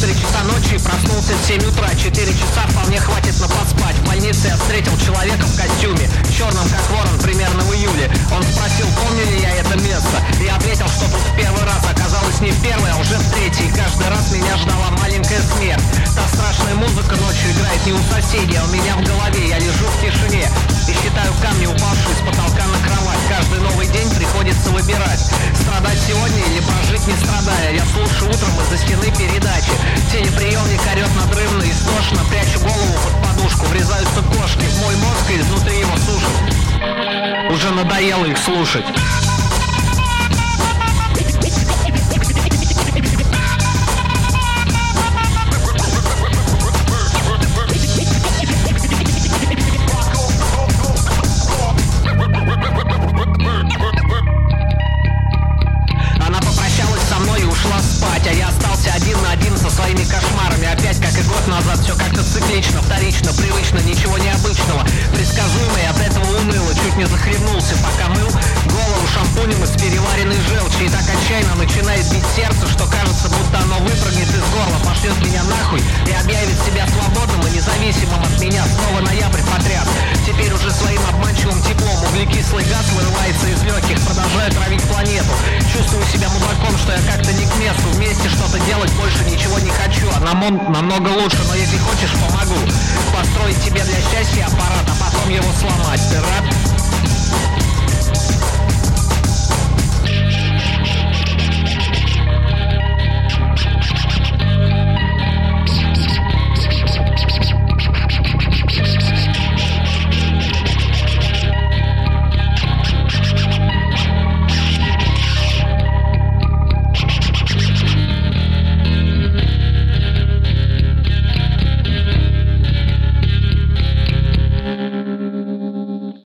3 часа ночи, проснулся в 7 утра. 4 часа вполне хватит на поспать. В больнице я встретил человека в костюме, черном как ворон, примерно в июле. Он спросил, помню ли я это место. И я ответил, что тут в первый раз. Оказалось, не в первый, а уже в третий. Каждый раз меня ждала маленькая смерть. Та страшная музыка ночью играет не у соседей, а у меня в голове. Я лежу в тишине и считаю камни, упавшие с потолка на кровать. Каждый новый день приходится выбирать: страдать сегодня или прожить не страдая. Я слушаю утром из-за стены передачи. Телеприемник орет надрывно, истошно. Прячу голову под подушку, врезаются кошки в мой мозг и изнутри его сушат. Уже надоело их слушать. А я остался один на один со своими кошмарами. Опять, как и год назад, все как-то циклично, вторично, привычно, ничего необычного. Предсказуемо и от этого уныло, чуть не захлебнулся, пока мыл голову шампунем из переваренной желчи. И так отчаянно начинает бить сердце, что кажется, будто оно выпрыгнет из горла, пошлет меня нахуй и объявит себя свободным и независимым от меня. Снова ноябрь потряс. Теперь уже своим обманчивым теплом углекислый газ вырывается из легких, продолжаю травить планету. Чувствую себя мудаком, что я как-то не к месту. Вместе что-то делать больше ничего не хочу. А намного лучше, но если хочешь, помогу построить тебе для счастья аппарат, а потом его сломать. Ты рад?